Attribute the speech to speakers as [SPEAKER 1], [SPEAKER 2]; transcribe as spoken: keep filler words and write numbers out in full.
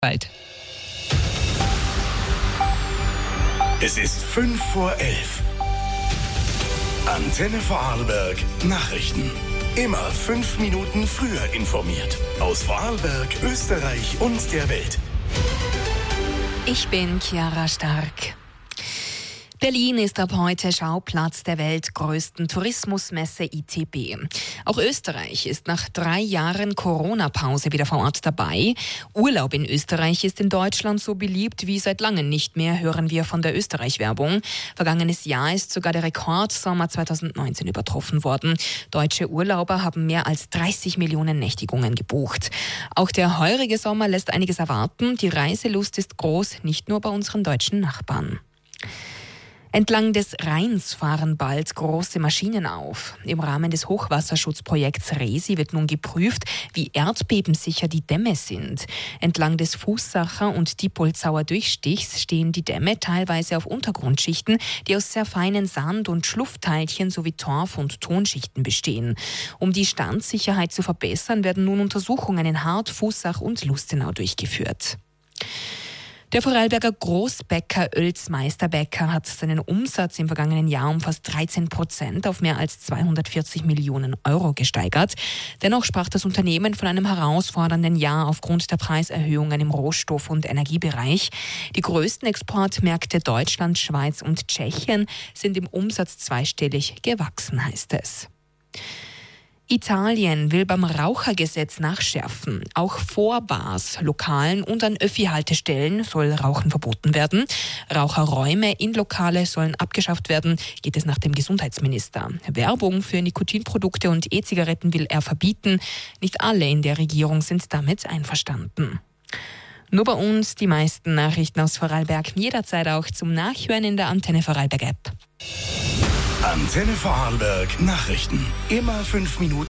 [SPEAKER 1] Bald.
[SPEAKER 2] Es ist fünf vor elf. Antenne Vorarlberg Nachrichten. Immer fünf Minuten früher informiert. Aus Vorarlberg, Österreich und der Welt.
[SPEAKER 1] Ich bin Chiara Stark. Berlin ist ab heute Schauplatz der weltgrößten Tourismusmesse I T B. Auch Österreich ist nach drei Jahren Corona-Pause wieder vor Ort dabei. Urlaub in Österreich ist in Deutschland so beliebt wie seit langem nicht mehr, hören wir von der Österreich-Werbung. Vergangenes Jahr ist sogar der Rekordsommer zweitausendneunzehn übertroffen worden. Deutsche Urlauber haben mehr als dreißig Millionen Nächtigungen gebucht. Auch der heurige Sommer lässt einiges erwarten. Die Reiselust ist groß, nicht nur bei unseren deutschen Nachbarn. Entlang des Rheins fahren bald große Maschinen auf. Im Rahmen des Hochwasserschutzprojekts RESI wird nun geprüft, wie erdbebensicher die Dämme sind. Entlang des Fußsacher und Diepolzauer Durchstichs stehen die Dämme teilweise auf Untergrundschichten, die aus sehr feinen Sand- und Schluffteilchen sowie Torf- und Tonschichten bestehen. Um die Standsicherheit zu verbessern, werden nun Untersuchungen in Hart, Fußsach und Lustenau durchgeführt. Der Vorarlberger Großbäcker Oelz Meisterbäcker hat seinen Umsatz im vergangenen Jahr um fast dreizehn Prozent auf mehr als zweihundertvierzig Millionen Euro gesteigert. Dennoch sprach das Unternehmen von einem herausfordernden Jahr aufgrund der Preiserhöhungen im Rohstoff- und Energiebereich. Die größten Exportmärkte Deutschland, Schweiz und Tschechien sind im Umsatz zweistellig gewachsen, heißt es. Italien will beim Rauchergesetz nachschärfen. Auch vor Bars, Lokalen und an Öffi-Haltestellen soll Rauchen verboten werden. Raucherräume in Lokale sollen abgeschafft werden, geht es nach dem Gesundheitsminister. Werbung für Nikotinprodukte und E-Zigaretten will er verbieten. Nicht alle in der Regierung sind damit einverstanden. Nur bei uns die meisten Nachrichten aus Vorarlberg, jederzeit auch zum Nachhören in der Antenne Vorarlberg App.
[SPEAKER 2] Antenne Vorarlberg Nachrichten. Immer fünf Minuten